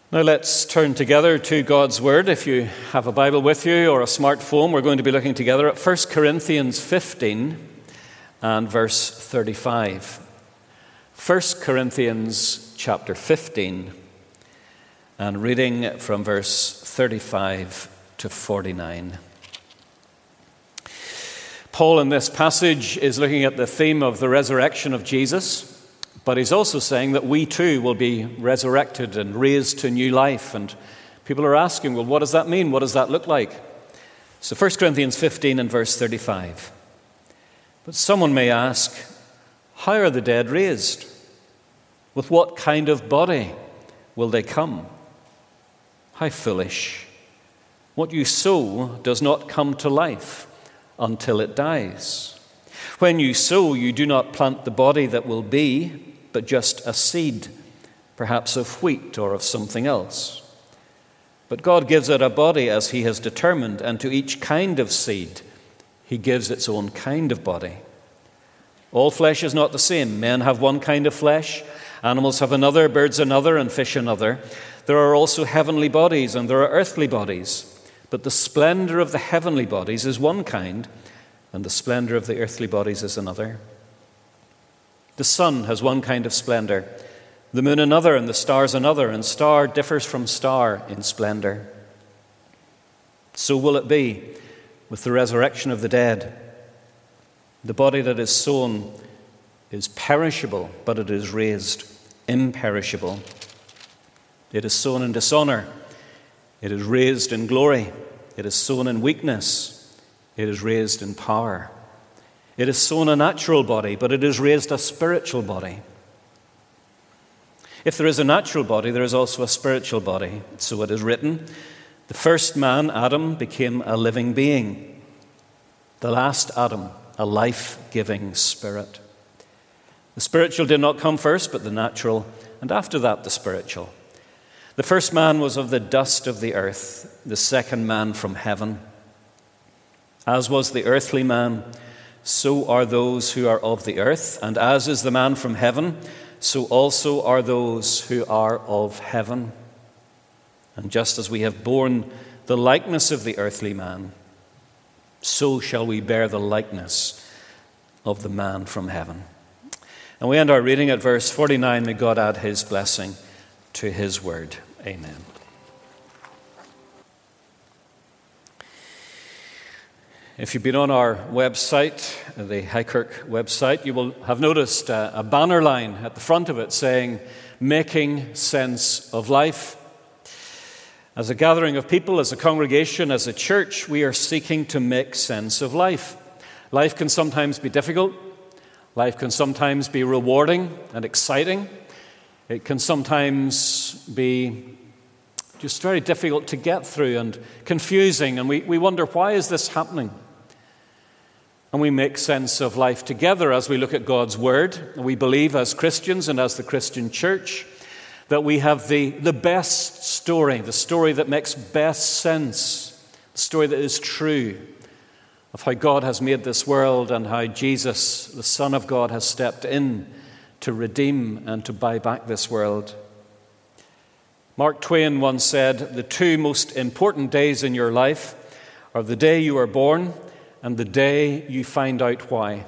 Now let's turn together to God's Word. If you have a Bible with you or a smartphone, we're going to be looking together at 1 Corinthians 15 and verse 35. 1 Corinthians chapter 15 and reading from verse 35 to 49. Paul in this passage is looking at the theme of the resurrection of Jesus. But he's also saying that we too will be resurrected and raised to new life. And people are asking, well, what does that mean? What does that look like? So 1 Corinthians 15 and verse 35. But someone may ask, how are the dead raised? With what kind of body will they come? How foolish. What you sow does not come to life until it dies. When you sow, you do not plant the body that will be, but just a seed, perhaps of wheat or of something else. But God gives it a body as he has determined, and to each kind of seed he gives its own kind of body. All flesh is not the same. Men have one kind of flesh, animals have another, birds another, and fish another. There are also heavenly bodies, and there are earthly bodies. But the splendor of the heavenly bodies is one kind, and the splendor of the earthly bodies is another. The sun has one kind of splendor, the moon another, and the stars another, and star differs from star in splendor. So will it be with the resurrection of the dead. The body that is sown is perishable, but it is raised imperishable. It is sown in dishonor, it is raised in glory. It is sown in weakness, it is raised in power. It is sown a natural body, but it is raised a spiritual body. If there is a natural body, there is also a spiritual body. So it is written, the first man, Adam, became a living being. The last Adam, a life-giving spirit. The spiritual did not come first, but the natural, and after that the spiritual. The first man was of the dust of the earth, the second man from heaven. As was the earthly man, so are those who are of the earth, and as is the man from heaven, so also are those who are of heaven. And just as we have borne the likeness of the earthly man, so shall we bear the likeness of the man from heaven. And we end our reading at verse 49. May God add his blessing to his word. Amen. If you've been on our website, the Highkirk website, you will have noticed a banner line at the front of it saying, Making Sense of Life. As a gathering of people, as a congregation, as a church, we are seeking to make sense of life. Life can sometimes be difficult. Life can sometimes be rewarding and exciting. It can sometimes be just very difficult to get through and confusing, and we wonder, why is this happening? And we make sense of life together as we look at God's Word. We believe as Christians and as the Christian church that we have the best story, the story that makes best sense, the story that is true of how God has made this world and how Jesus, the Son of God, has stepped in to redeem and to buy back this world. Mark Twain once said, the two most important days in your life are the day you are born and the day you find out why.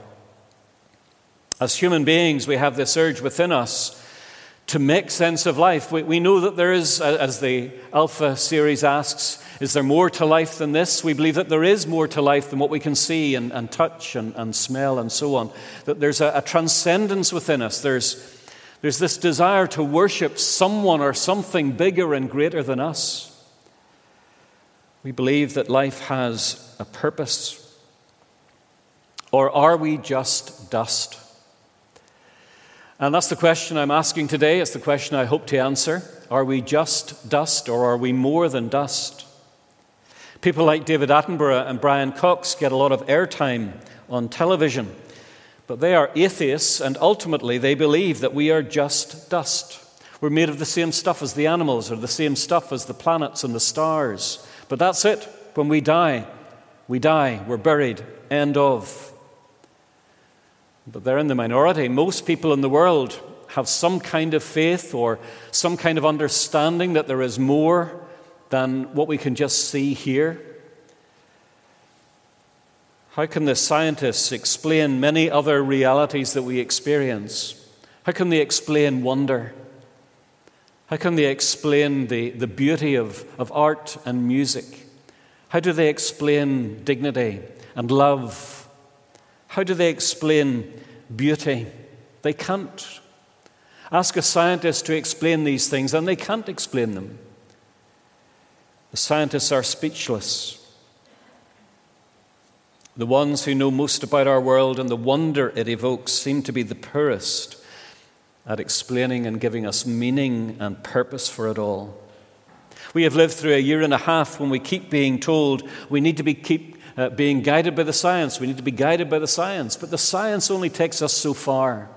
As human beings, we have this urge within us to make sense of life. We know that there is, as the Alpha series asks, is there more to life than this? We believe that there is more to life than what we can see and touch and smell and so on. That there's a transcendence within us. There's this desire to worship someone or something bigger and greater than us. We believe that life has a purpose. Or are we just dust? And that's the question I'm asking today. It's the question I hope to answer. Are we just dust, or are we more than dust? People like David Attenborough and Brian Cox get a lot of airtime on television. But they are atheists, and ultimately they believe that we are just dust. We're made of the same stuff as the animals, or the same stuff as the planets and the stars. But that's it. When we die, we're buried. End of. But they're in the minority. Most people in the world have some kind of faith or some kind of understanding that there is more than what we can just see here? How can the scientists explain many other realities that we experience? How can they explain wonder? How can they explain the beauty of art and music? How do they explain dignity and love? How do they explain beauty? They can't. Ask a scientist to explain these things, and they can't explain them. The scientists are speechless. The ones who know most about our world and the wonder it evokes seem to be the poorest at explaining and giving us meaning and purpose for it all. We have lived through a year and a half when we keep being told we need to keep being guided by the science. We need to be guided by the science. But the science only takes us so far.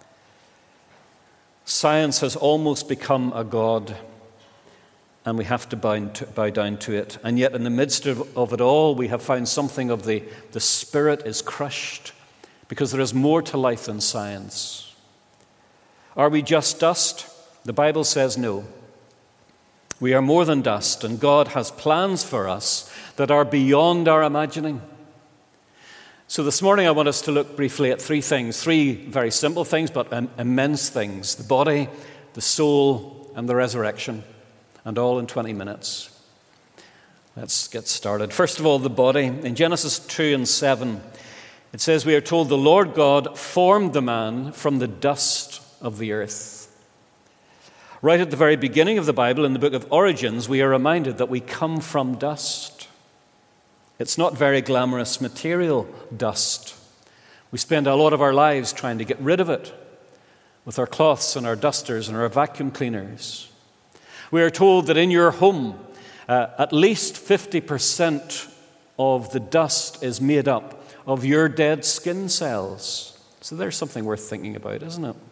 Science has almost become a god, and we have to bow down to it. And yet in the midst of it all, we have found something of the spirit is crushed, because there is more to life than science. Are we just dust? The Bible says no. We are more than dust, and God has plans for us that are beyond our imagining. So this morning I want us to look briefly at three things, three very simple things, but immense things: the body, the soul, and the resurrection. And all in 20 minutes. Let's get started. First of all, the body. In Genesis 2 and 7, it says, we are told the Lord God formed the man from the dust of the earth. Right at the very beginning of the Bible, in the book of Origins, we are reminded that we come from dust. It's not very glamorous material dust. We spend a lot of our lives trying to get rid of it with our cloths and our dusters and our vacuum cleaners. We are told that in your home, at least 50% of the dust is made up of your dead skin cells. So there's something worth thinking about, isn't it?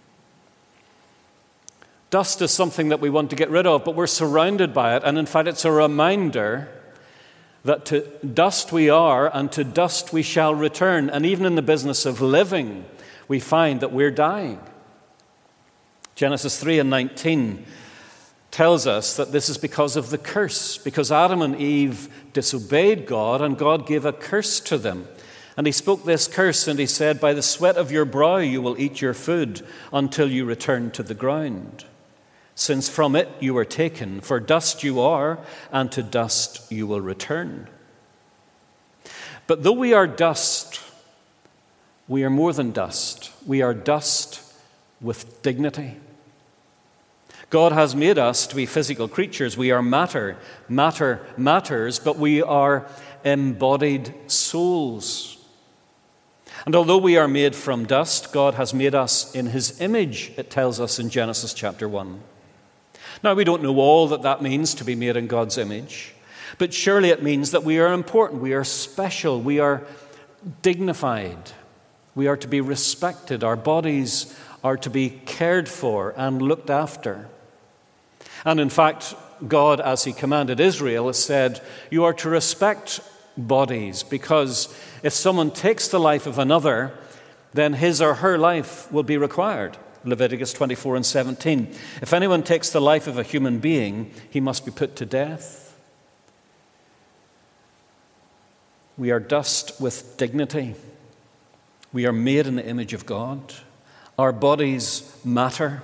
Dust is something that we want to get rid of, but we're surrounded by it. And in fact, it's a reminder that to dust we are, and to dust we shall return. And even in the business of living, we find that we're dying. Genesis 3 and 19 tells us that this is because of the curse, because Adam and Eve disobeyed God, and God gave a curse to them. And he spoke this curse, and he said, by the sweat of your brow you will eat your food until you return to the ground, since from it you were taken. For dust you are, and to dust you will return. But though we are dust, we are more than dust. We are dust with dignity. God has made us to be physical creatures. We are matter. Matter matters, but we are embodied souls. And although we are made from dust, God has made us in his image, it tells us in Genesis chapter 1. Now, we don't know all that means, to be made in God's image, but surely it means that we are important, we are special, we are dignified, we are to be respected, our bodies are to be cared for and looked after. And in fact, God, as he commanded Israel, has said, you are to respect bodies, because if someone takes the life of another, then his or her life will be required. Leviticus 24 and 17. If anyone takes the life of a human being, he must be put to death. We are dust with dignity. We are made in the image of God. Our bodies matter.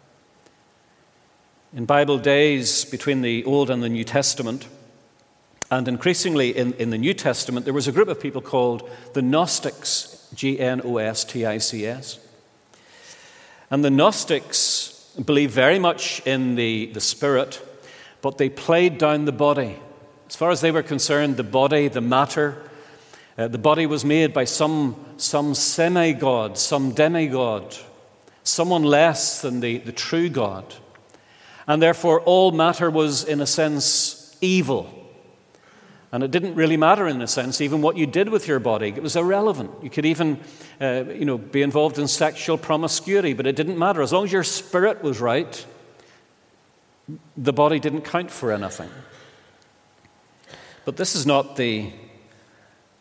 In Bible days, between the Old and the New Testament, and increasingly in the New Testament, there was a group of people called the Gnostics, Gnostics. And the Gnostics believed very much in the spirit, but they played down the body. As far as they were concerned, the body, the matter, the body was made by some semi-god, some demigod, someone less than the true God. And therefore, all matter was, in a sense, evil. And it didn't really matter, in a sense, even what you did with your body. It was irrelevant. You could even, be involved in sexual promiscuity, but it didn't matter. As long as your spirit was right, the body didn't count for anything. But this is not the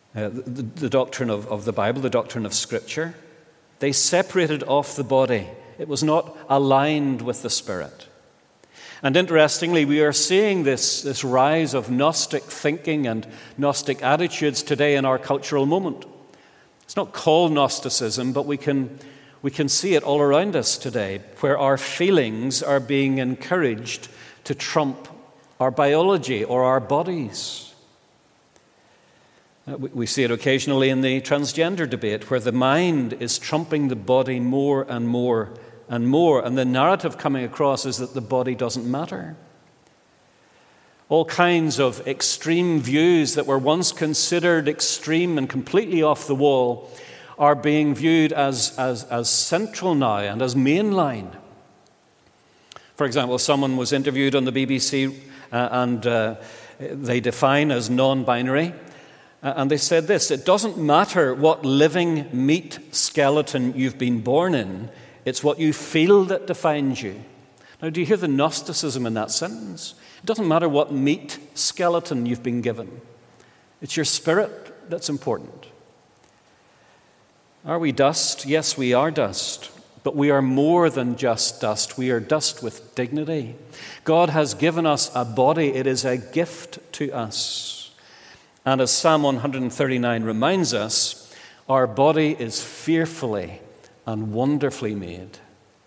doctrine of the Bible, the doctrine of Scripture. They separated off the body It was not aligned with the Spirit. And interestingly, we are seeing this rise of Gnostic thinking and Gnostic attitudes today in our cultural moment. It's not called Gnosticism, but we can see it all around us today, where our feelings are being encouraged to trump our biology or our bodies. We see it occasionally in the transgender debate, where the mind is trumping the body more and more and more, and the narrative coming across is that the body doesn't matter. All kinds of extreme views that were once considered extreme and completely off the wall are being viewed as central now and as mainline. For example, someone was interviewed on the BBC and they define as non-binary, and they said this: it doesn't matter what living meat skeleton you've been born in, it's what you feel that defines you. Now, do you hear the Gnosticism in that sentence? It doesn't matter what meat skeleton you've been given. It's your spirit that's important. Are we dust? Yes, we are dust. But we are more than just dust. We are dust with dignity. God has given us a body. It is a gift to us. And as Psalm 139 reminds us, our body is fearfully and wonderfully made.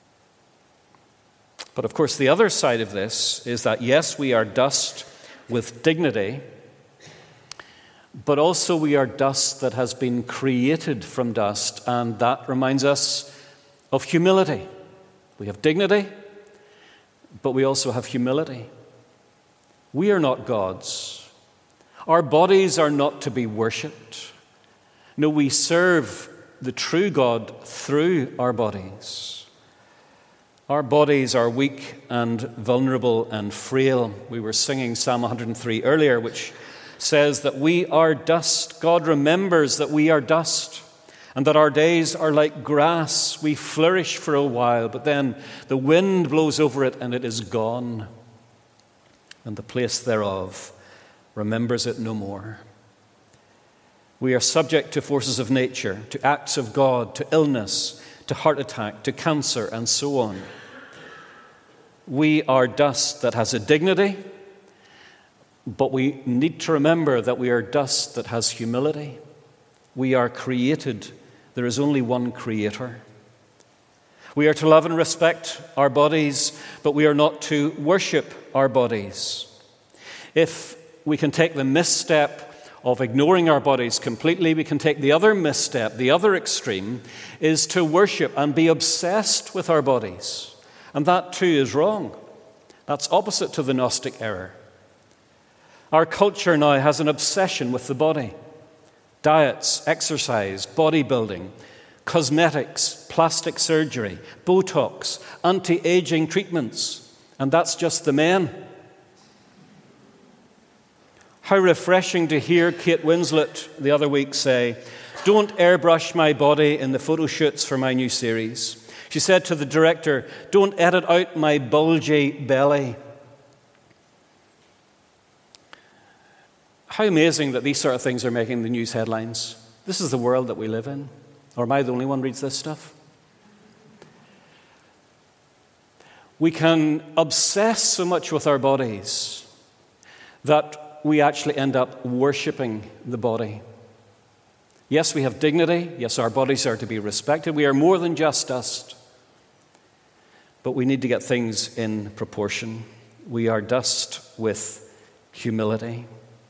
But of course, the other side of this is that, yes, we are dust with dignity, but also we are dust that has been created from dust, and that reminds us of humility. We have dignity, but we also have humility. We are not gods. Our bodies are not to be worshipped. No, we serve the true God through our bodies. Our bodies are weak and vulnerable and frail. We were singing Psalm 103 earlier, which says that we are dust. God remembers that we are dust and that our days are like grass. We flourish for a while, but then the wind blows over it and it is gone, and the place thereof remembers it no more. We are subject to forces of nature, to acts of God, to illness, to heart attack, to cancer, and so on. We are dust that has a dignity, but we need to remember that we are dust that has humility. We are created. There is only one Creator. We are to love and respect our bodies, but we are not to worship our bodies. If we can take the misstep of ignoring our bodies completely, we can take the other misstep, the other extreme, is to worship and be obsessed with our bodies. And that too is wrong. That's opposite to the Gnostic error. Our culture now has an obsession with the body. Diets, exercise, bodybuilding, cosmetics, plastic surgery, Botox, anti-aging treatments. And that's just the men. How refreshing to hear Kate Winslet the other week say, "Don't airbrush my body in the photo shoots for my new series." She said to the director, "Don't edit out my bulgy belly." How amazing that these sort of things are making the news headlines. This is the world that we live in. Or am I the only one who reads this stuff? We can obsess so much with our bodies that we actually end up worshipping the body. Yes, we have dignity. Yes, our bodies are to be respected. We are more than just dust. But we need to get things in proportion. We are dust with humility.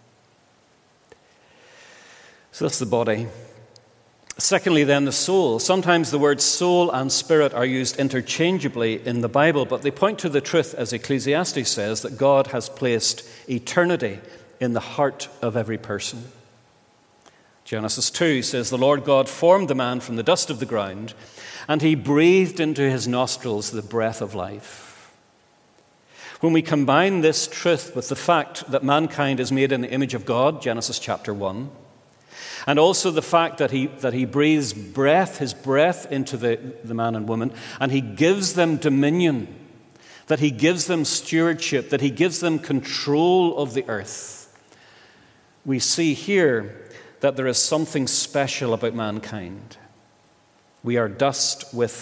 So that's the body. Secondly, then, the soul. Sometimes the words soul and spirit are used interchangeably in the Bible, but they point to the truth, as Ecclesiastes says, that God has placed eternity in the heart of every person. Genesis 2 says, "The Lord God formed the man from the dust of the ground, and he breathed into his nostrils the breath of life." When we combine this truth with the fact that mankind is made in the image of God, Genesis chapter 1, and also the fact that he breathes his breath into the man and woman, and he gives them dominion, that he gives them stewardship, that he gives them control of the earth, we see here that there is something special about mankind. We are dust with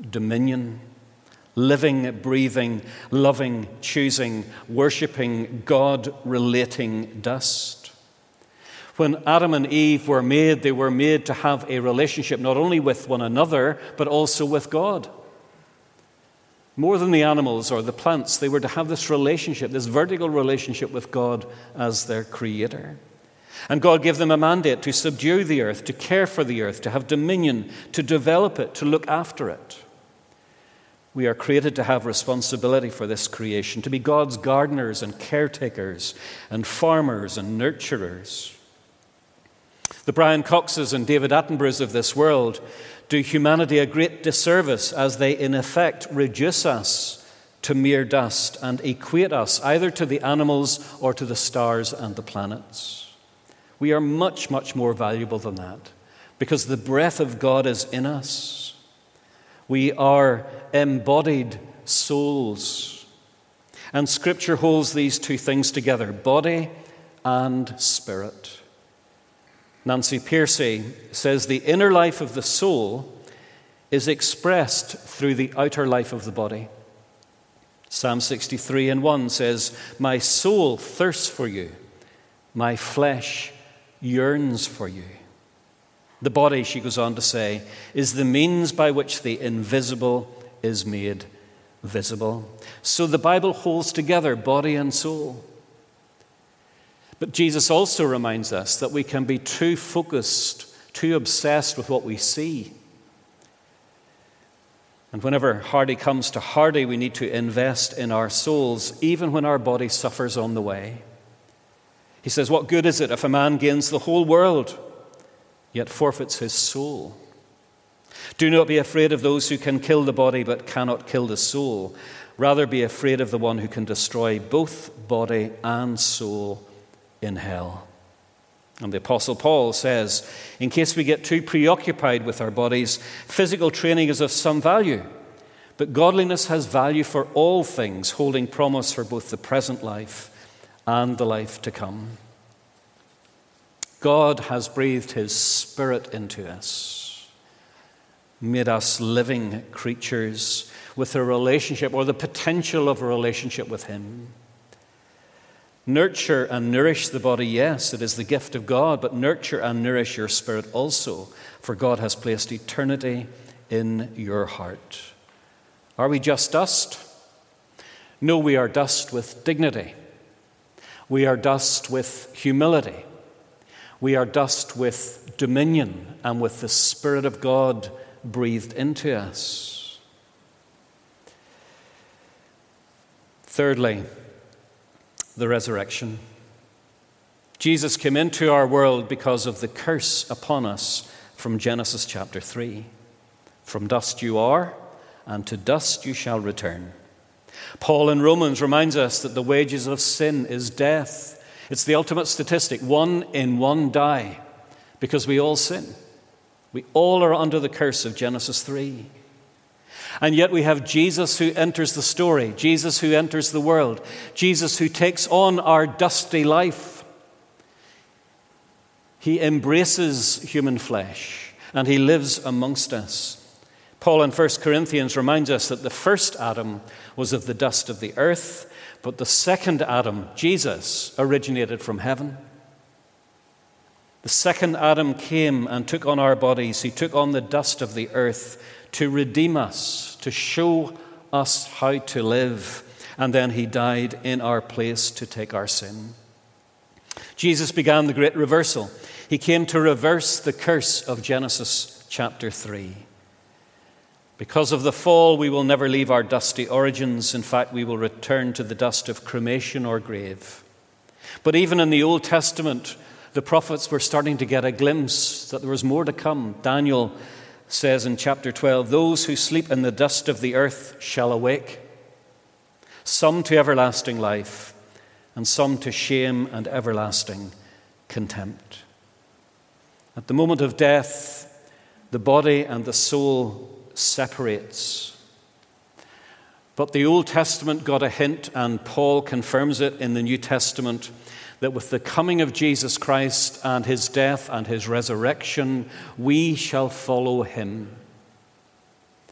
dominion, living, breathing, loving, choosing, worshipping, God-relating dust. When Adam and Eve were made, they were made to have a relationship not only with one another, but also with God. More than the animals or the plants, they were to have this relationship, this vertical relationship with God as their creator. And God gave them a mandate to subdue the earth, to care for the earth, to have dominion, to develop it, to look after it. We are created to have responsibility for this creation, to be God's gardeners and caretakers and farmers and nurturers. The Brian Coxes and David Attenboroughs of this world do humanity a great disservice as they, in effect, reduce us to mere dust and equate us either to the animals or to the stars and the planets. We are much, much more valuable than that because the breath of God is in us. We are embodied souls. And Scripture holds these two things together, body and spirit. Nancy Pearcey says the inner life of the soul is expressed through the outer life of the body. Psalm 63:1 says, "My soul thirsts for you, my flesh yearns for you." The body, she goes on to say, is the means by which the invisible is made visible. So the Bible holds together body and soul. But Jesus also reminds us that we can be too focused, too obsessed with what we see. And whenever Hardy comes to Hardy, we need to invest in our souls, even when our body suffers on the way. He says, "What good is it if a man gains the whole world, yet forfeits his soul? Do not be afraid of those who can kill the body, but cannot kill the soul. Rather be afraid of the one who can destroy both body and soul in hell." And the Apostle Paul says, in case we get too preoccupied with our bodies, physical training is of some value, but godliness has value for all things, holding promise for both the present life and the life to come. God has breathed his Spirit into us, made us living creatures with a relationship or the potential of a relationship with him. Nurture and nourish the body, yes, it is the gift of God, but nurture and nourish your spirit also, for God has placed eternity in your heart. Are we just dust? No, we are dust with dignity. We are dust with humility. We are dust with dominion and with the Spirit of God breathed into us. Thirdly, the resurrection. Jesus came into our world because of the curse upon us from Genesis chapter 3. From dust you are, and to dust you shall return. Paul in Romans reminds us that the wages of sin is death. It's the ultimate statistic. 1 in 1 die because we all sin. We all are under the curse of Genesis 3. And yet we have Jesus who enters the story, Jesus who enters the world, Jesus who takes on our dusty life. He embraces human flesh and he lives amongst us. Paul in 1 Corinthians reminds us that the first Adam was of the dust of the earth, but the second Adam, Jesus, originated from heaven. The second Adam came and took on our bodies. He took on the dust of the earth to redeem us, to show us how to live. And then he died in our place to take our sin. Jesus began the great reversal. He came to reverse the curse of Genesis chapter 3. Because of the fall, we will never leave our dusty origins. In fact, we will return to the dust of cremation or grave. But even in the Old Testament, the prophets were starting to get a glimpse that there was more to come. Daniel says in chapter 12, "Those who sleep in the dust of the earth shall awake, some to everlasting life, and some to shame and everlasting contempt." At the moment of death, the body and the soul separates. But the Old Testament got a hint, and Paul confirms it in the New Testament, that with the coming of Jesus Christ and his death and his resurrection, we shall follow him.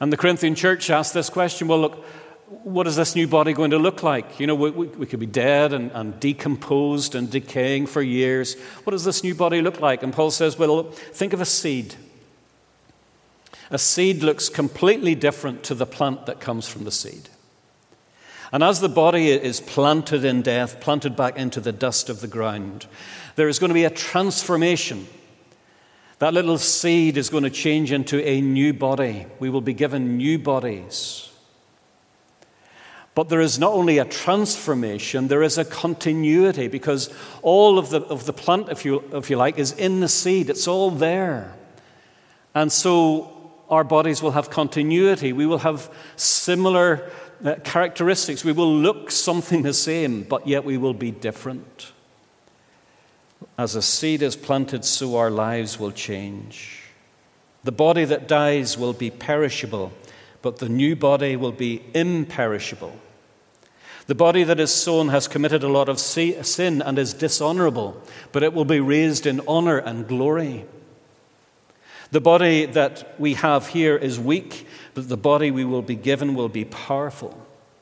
And the Corinthian church asked this question, well, look, what is this new body going to look like? You know, we could be dead and decomposed and decaying for years. What does this new body look like? And Paul says, well, think of a seed. A seed looks completely different to the plant that comes from the seed. And as the body is planted in death, planted back into the dust of the ground, there is going to be a transformation. That little seed is going to change into a new body. We will be given new bodies. But there is not only a transformation, there is a continuity, because all of the plant, if you like, is in the seed. It's all there. And so our bodies will have continuity. We will have similar characteristics. We will look something the same, but yet we will be different. As a seed is planted, so our lives will change. The body that dies will be perishable, but the new body will be imperishable. The body that is sown has committed a lot of sin and is dishonorable, but it will be raised in honor and glory. The body that we have here is weak, but the body we will be given will be powerful.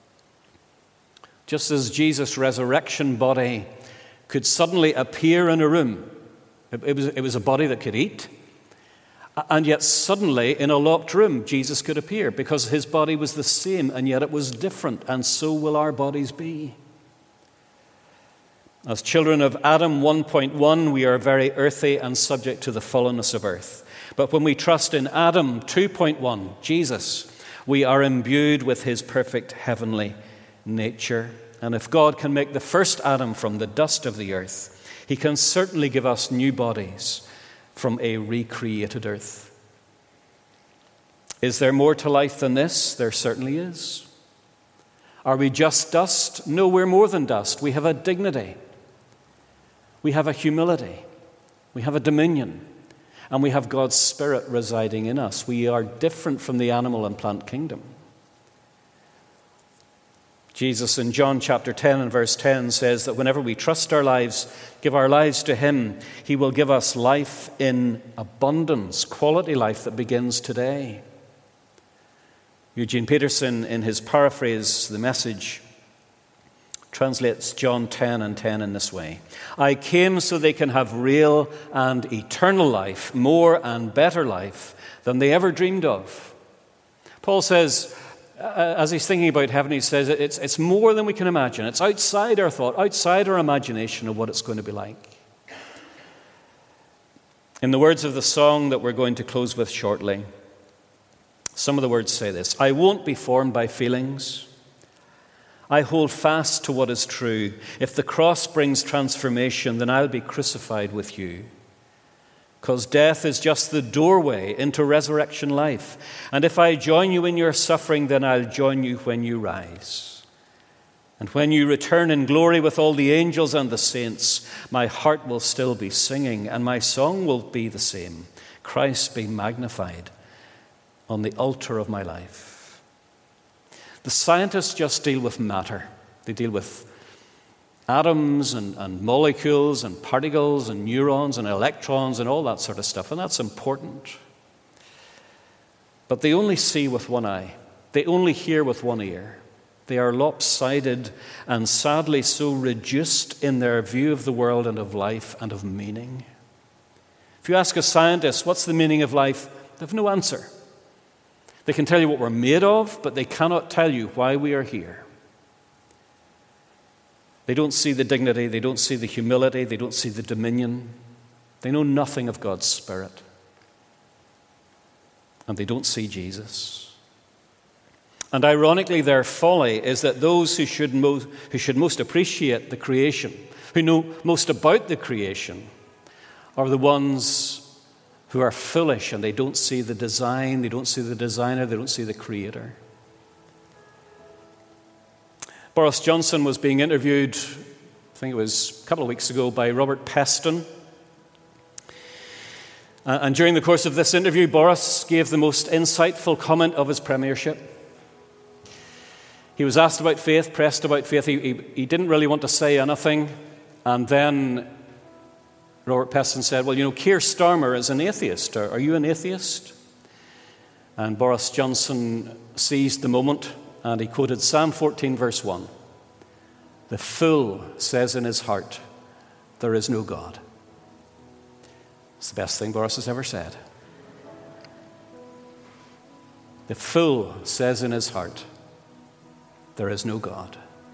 Just as Jesus' resurrection body could suddenly appear in a room. It was a body that could eat. And yet suddenly in a locked room, Jesus could appear because his body was the same and yet it was different. And so will our bodies be. As children of Adam 1.1, we are very earthy and subject to the fallenness of earth. But when we trust in Adam 2.1, Jesus, we are imbued with his perfect heavenly nature. And if God can make the first Adam from the dust of the earth, he can certainly give us new bodies from a recreated earth. Is there more to life than this? There certainly is. Are we just dust? No, we're more than dust. We have a dignity. We have a humility. We have a dominion. And we have God's Spirit residing in us. We are different from the animal and plant kingdom. Jesus in John chapter 10 and verse 10 says that whenever we trust our lives, give our lives to him, he will give us life in abundance, quality life that begins today. Eugene Peterson, in his paraphrase, The Message, translates John 10 and 10 in this way. I came so they can have real and eternal life, more and better life than they ever dreamed of. Paul says, as he's thinking about heaven, he says it's more than we can imagine. It's outside our thought, outside our imagination of what it's going to be like. In the words of the song that we're going to close with shortly, some of the words say this: I won't be formed by feelings. I hold fast to what is true. If the cross brings transformation, then I'll be crucified with you. Because death is just the doorway into resurrection life. And if I join you in your suffering, then I'll join you when you rise. And when you return in glory with all the angels and the saints, my heart will still be singing, and my song will be the same. Christ be magnified on the altar of my life. The scientists just deal with matter. They deal with atoms and molecules and particles and neurons and electrons and all that sort of stuff, and that's important. But they only see with one eye. They only hear with one ear. They are lopsided and sadly so reduced in their view of the world and of life and of meaning. If you ask a scientist, what's the meaning of life? They have no answer. They can tell you what we're made of, but they cannot tell you why we are here. They don't see the dignity, they don't see the humility, they don't see the dominion. They know nothing of God's Spirit. And they don't see Jesus. And ironically, their folly is that those who should most appreciate the creation, who know most about the creation, are the ones who are foolish and they don't see the design, they don't see the designer, they don't see the creator. Boris Johnson was being interviewed, I think it was a couple of weeks ago, by Robert Peston. And during the course of this interview, Boris gave the most insightful comment of his premiership. He was asked about faith, pressed about faith. He didn't really want to say anything. And then Robert Peston said, well, Keir Starmer is an atheist. Are you an atheist? And Boris Johnson seized the moment and he quoted Psalm 14, verse 1. The fool says in his heart, there is no God. It's the best thing Boris has ever said. The fool says in his heart, there is no God.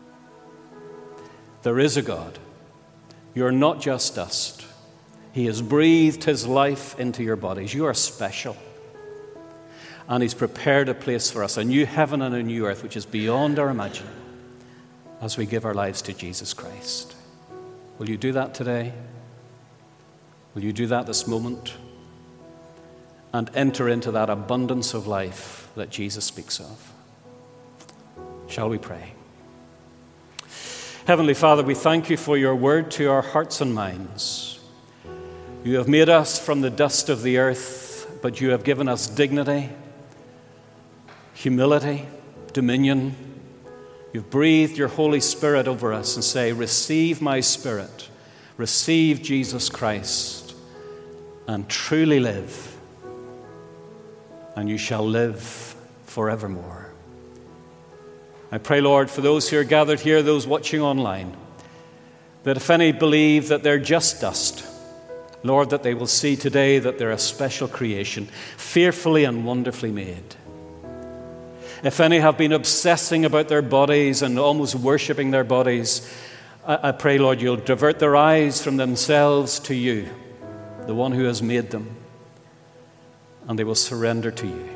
There is a God. You're not just dust. He has breathed his life into your bodies. You are special. And he's prepared a place for us, a new heaven and a new earth, which is beyond our imagining, as we give our lives to Jesus Christ. Will you do that today? Will you do that this moment? And enter into that abundance of life that Jesus speaks of. Shall we pray? Heavenly Father, we thank you for your word to our hearts and minds. You have made us from the dust of the earth, but you have given us dignity, humility, dominion. You've breathed your Holy Spirit over us and say, receive my Spirit, receive Jesus Christ, and truly live, and you shall live forevermore. I pray, Lord, for those who are gathered here, those watching online, that if any believe that they're just dust, Lord, that they will see today that they're a special creation, fearfully and wonderfully made. If any have been obsessing about their bodies and almost worshiping their bodies, I pray, Lord, you'll divert their eyes from themselves to you, the one who has made them, and they will surrender to you,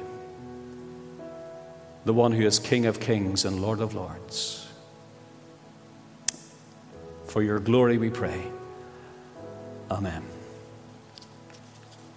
the one who is King of kings and Lord of lords. For your glory we pray. Amen.